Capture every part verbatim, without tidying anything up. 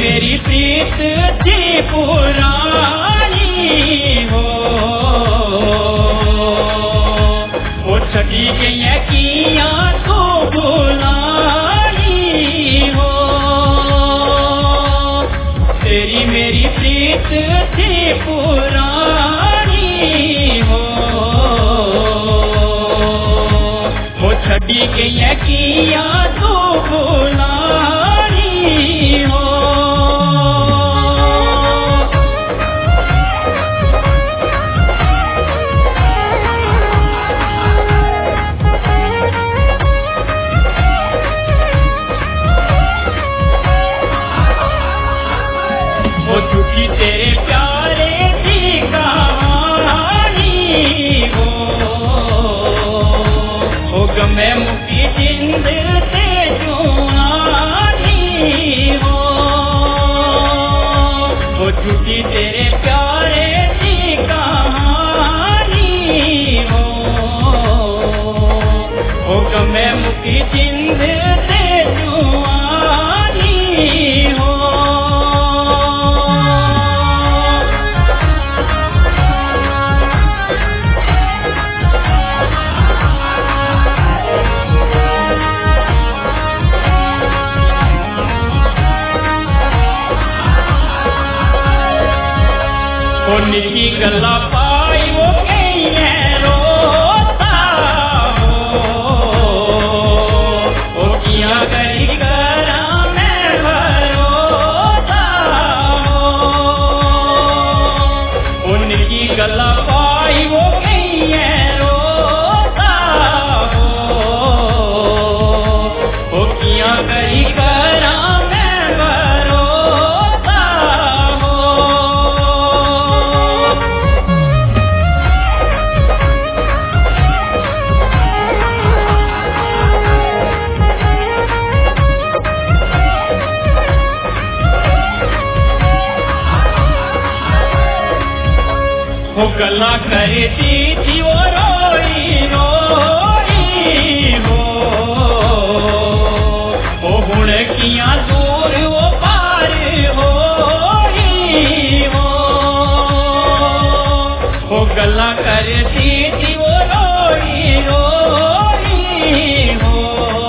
मेरी प्रीत थी पुरानी हो, वो छठी गई किया तो बुलानी हो। तेरी मेरी प्रीत थी पुरानी हो, वो छठी गई किया तो बुलानी हो। वो झूठी तेरे प्यारे की कहानी हो, वो गमे मुक्ति जिंद से जुआनी हो। वो झूठी तेरे प्यारे की कहानी हो, वो गमे मुक्ति जिंद से जुआनी हो। निकी गल्ला पाई वो कहीं है रोता हो, वो किया करी करा मैं भरोसा हो। निकी गल्ला पाई वो कहीं है रोता हो, वो किया करी करा मैं भरोसा हो। वो गल्ला करती थी वो रोई रोई हो, वो हुण किया दूर वो पार होई हो। वो गल्ला करती थी वो रोई रोई हो,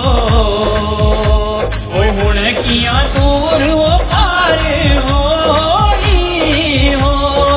वो हुण किया दूर वो पार होई हो।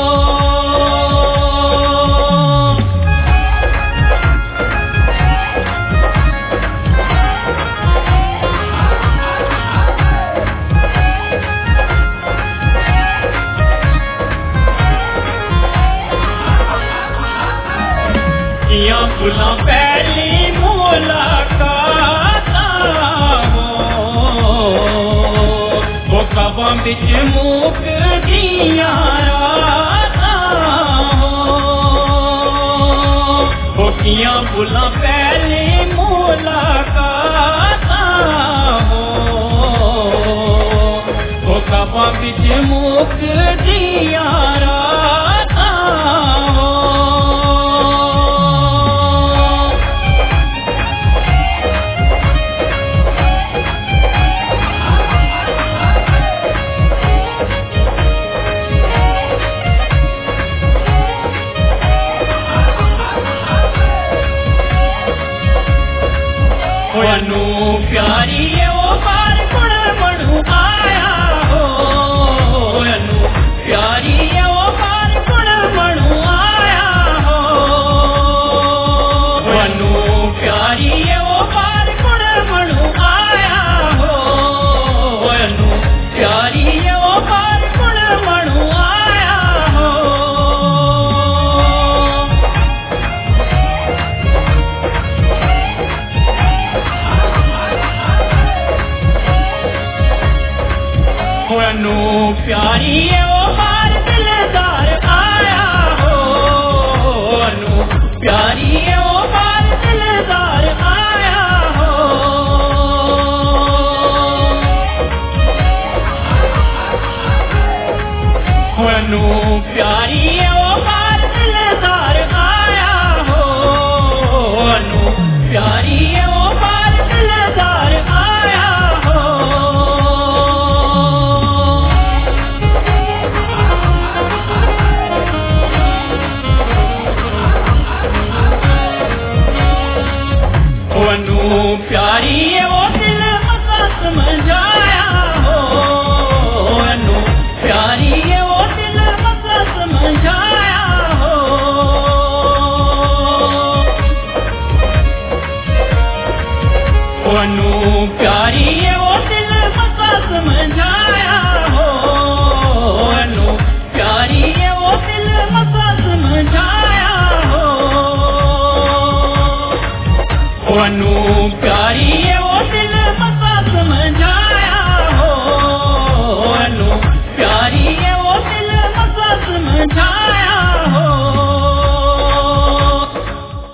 फुला पहली मुलाकात हो, वो कबां बिच मुक दिया रात हो। वो किया फुला पहली मुलाकात हो, वो कबां बिच मुक दिया रात हो। अनु प्यारी वो बार गुण मणु आया हो, अनु प्यारी वो बार गुण मणु आया हो। अनु प्यारी वो बार गुण मणु आया हो, अनु प्यारी वो बार गुण मणु आया हो। अनु प्यारी वो बार दिलदार आया हो, अनु प्यारी वो बार दिलदार आया हो। अनु प्यारी